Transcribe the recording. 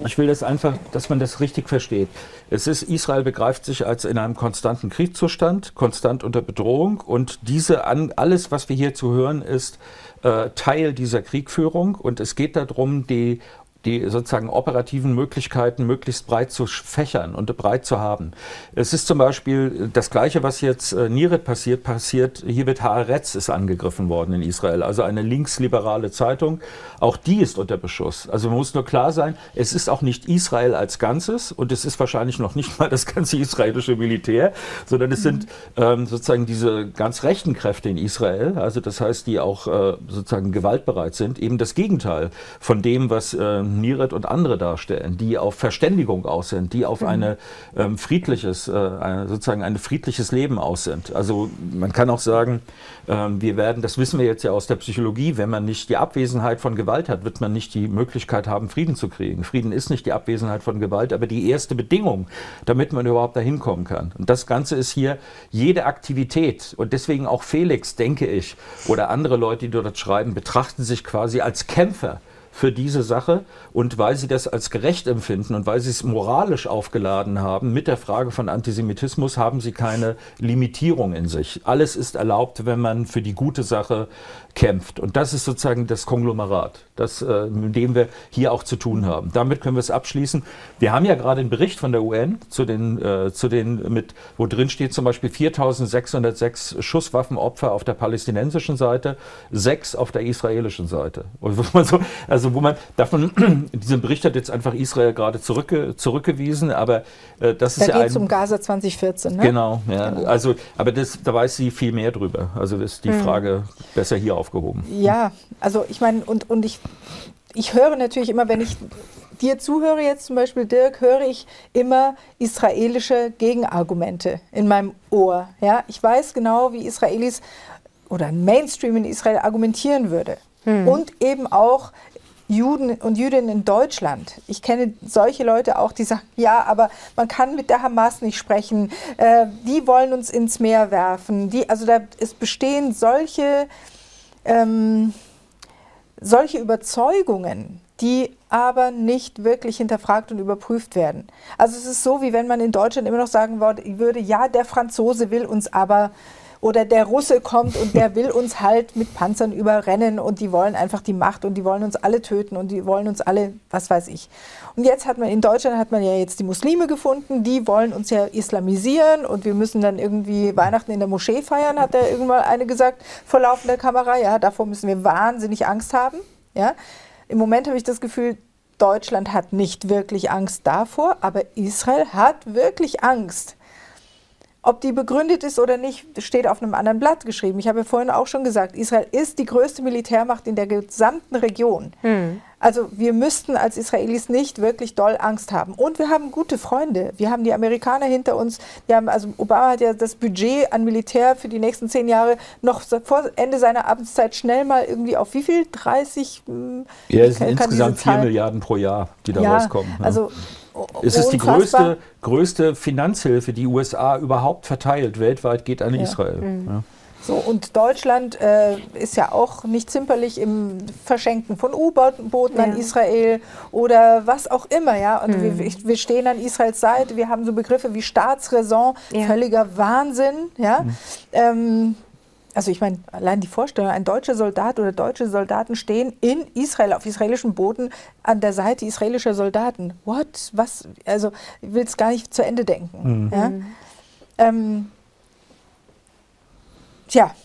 Ich will das einfach, dass man das richtig versteht. Israel begreift sich als in einem konstanten Kriegszustand, konstant unter Bedrohung und alles, was wir hier zu hören, ist Teil dieser Kriegführung und es geht darum, die sozusagen operativen Möglichkeiten möglichst breit zu fächern und breit zu haben. Es ist zum Beispiel das Gleiche, was jetzt Niret passiert, hier wird Haaretz ist angegriffen worden in Israel, also eine linksliberale Zeitung. Auch die ist unter Beschuss. Also man muss nur klar sein, es ist auch nicht Israel als Ganzes und es ist wahrscheinlich noch nicht mal das ganze israelische Militär, sondern es sind sozusagen diese ganz rechten Kräfte in Israel, also das heißt, die auch sozusagen gewaltbereit sind, eben das Gegenteil von dem, was Niret und andere darstellen, die auf Verständigung aus sind, die auf sozusagen ein friedliches Leben aus sind. Also man kann auch sagen, das wissen wir jetzt ja aus der Psychologie, wenn man nicht die Abwesenheit von Gewalt hat, wird man nicht die Möglichkeit haben, Frieden zu kriegen. Frieden ist nicht die Abwesenheit von Gewalt, aber die erste Bedingung, damit man überhaupt dahin kommen kann. Und das Ganze ist hier jede Aktivität und deswegen auch Felix, denke ich, oder andere Leute, die dort schreiben, betrachten sich quasi als Kämpfer für diese Sache und weil sie das als gerecht empfinden und weil sie es moralisch aufgeladen haben mit der Frage von Antisemitismus, haben sie keine Limitierung in sich. Alles ist erlaubt, wenn man für die gute Sache kämpft. Und das ist sozusagen das Konglomerat, mit dem wir hier auch zu tun haben. Damit können wir es abschließen. Wir haben ja gerade einen Bericht von der UN, wo drin steht zum Beispiel 4.606 Schusswaffenopfer auf der palästinensischen Seite, 6 auf der israelischen Seite. Diesen Bericht hat jetzt einfach Israel gerade zurückgewiesen, aber das ist ja Da geht es um Gaza 2014, ne? Genau, ja. Genau. Also, aber da weiß sie viel mehr drüber. Also ist die Frage besser hier aufgehoben. Ja, also ich meine, und ich höre natürlich immer, wenn ich dir zuhöre jetzt zum Beispiel, Dirk, höre ich immer israelische Gegenargumente in meinem Ohr. Ja? Ich weiß genau, wie Israelis oder ein Mainstream in Israel argumentieren würde. Und eben auch Juden und Jüdinnen in Deutschland. Ich kenne solche Leute auch, die sagen, ja, aber man kann mit der Hamas nicht sprechen, die wollen uns ins Meer werfen. Es bestehen solche Überzeugungen, die aber nicht wirklich hinterfragt und überprüft werden. Also es ist so, wie wenn man in Deutschland immer noch sagen würde, ja, der Franzose will uns aber, oder der Russe kommt und der will uns halt mit Panzern überrennen und die wollen einfach die Macht und die wollen uns alle töten und die wollen uns alle, was weiß ich. Und jetzt in Deutschland hat man ja jetzt die Muslime gefunden, die wollen uns ja islamisieren und wir müssen dann irgendwie Weihnachten in der Moschee feiern, hat da irgendwann eine gesagt, vor laufender Kamera. Ja, davor müssen wir wahnsinnig Angst haben. Ja. Im Moment habe ich das Gefühl, Deutschland hat nicht wirklich Angst davor, aber Israel hat wirklich Angst. Ob die begründet ist oder nicht, steht auf einem anderen Blatt geschrieben. Ich habe ja vorhin auch schon gesagt, Israel ist die größte Militärmacht in der gesamten Region. Also wir müssten als Israelis nicht wirklich doll Angst haben. Und wir haben gute Freunde. Wir haben die Amerikaner hinter uns. Obama hat ja das Budget an Militär für die nächsten 10 Jahre noch vor Ende seiner Amtszeit schnell mal irgendwie auf wie viel? 30? Ja, es sind insgesamt 4 Milliarden pro Jahr, die da rauskommen. Ja. Also es ist die größte Finanzhilfe, die USA überhaupt verteilt, weltweit geht an Israel. Ja. So, und Deutschland ist ja auch nicht zimperlich im Verschenken von U-Booten an Israel oder was auch immer. Ja? Und wir stehen an Israels Seite, wir haben so Begriffe wie Staatsräson, völliger Wahnsinn. Ja? Also ich meine, allein die Vorstellung, ein deutscher Soldat oder deutsche Soldaten stehen in Israel, auf israelischem Boden, an der Seite israelischer Soldaten. What? Was? Also ich will es gar nicht zu Ende denken. Ja? Tja,